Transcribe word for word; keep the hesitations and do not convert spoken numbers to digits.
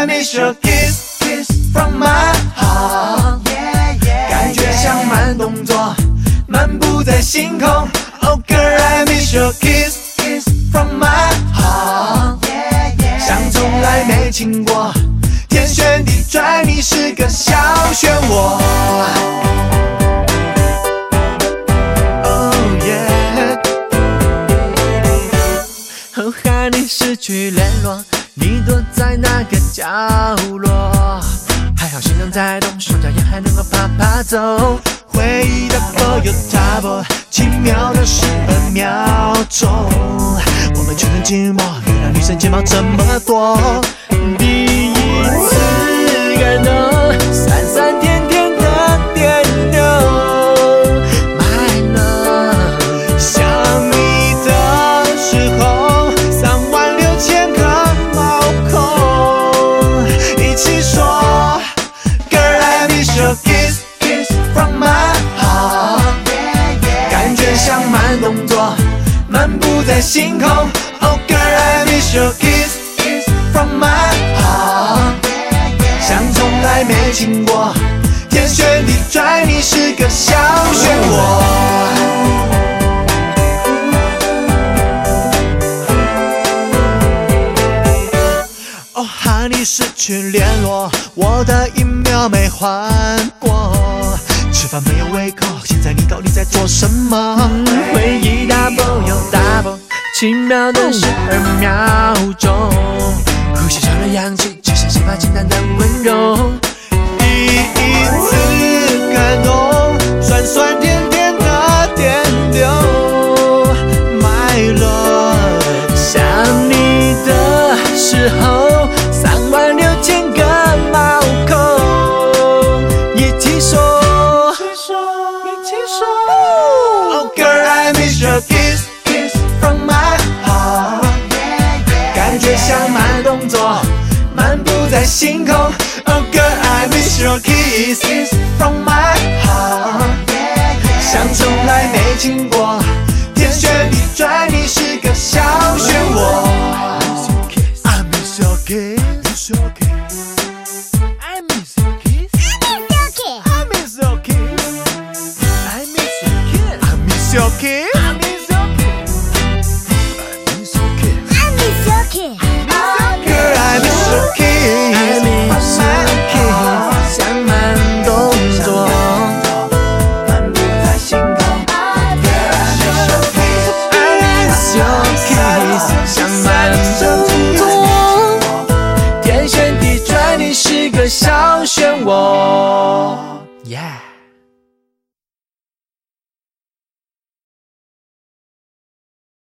I miss your kiss, kiss from my heart， 感觉像慢动作，漫步在星空。Oh girl, I miss your kiss, kiss from my heart， 像从来没亲过，天旋地转，你是个小漩涡。后和你失去联络，你躲在那个角落，还好心脏在动，双脚也还能够啪啪走。回忆的波有踏波，奇妙的十二秒钟，我们全身寂寞，原来女生睫毛这么多。第一次感动，酸酸甜甜的电流。My love， 想你的时候，三万六千个毛孔，一起说 ，Girl I miss your kiss kiss from my heart， 感觉像慢动作，漫步在星空。Oh girl I miss your kiss kiss from my heart， 像从来没亲过，天旋地转，你是个小漩涡。哦，和你失去联络，我的一秒没还过。吃饭没有胃口，现在你到底在做什么？回忆 double 又 double， 奇妙的十二秒钟，呼吸上了氧气，只剩心发简单的温柔。第一次感动，酸酸甜甜的电流。My love， 想你的时候，三万六千个毛孔，一起说。Oh girl, I miss your kiss, kiss from my heart， 感觉像慢动作，漫步在星空。Oh girl, I miss your kiss, kiss from my heart， 像从来没亲过，天旋地转，你是个小漩涡。I miss your kiss, your kiss, I miss your kiss, I miss your kiss, I miss your kiss, I miss your kiss, I miss your kiss, I miss your kiss, I miss your kiss, girl I miss your kiss, I miss your kiss， 像慢动作，漫步在星空。Girl I miss your kiss, I miss your kiss， 像慢动作，天旋地转，你是个小漩涡。Yeah。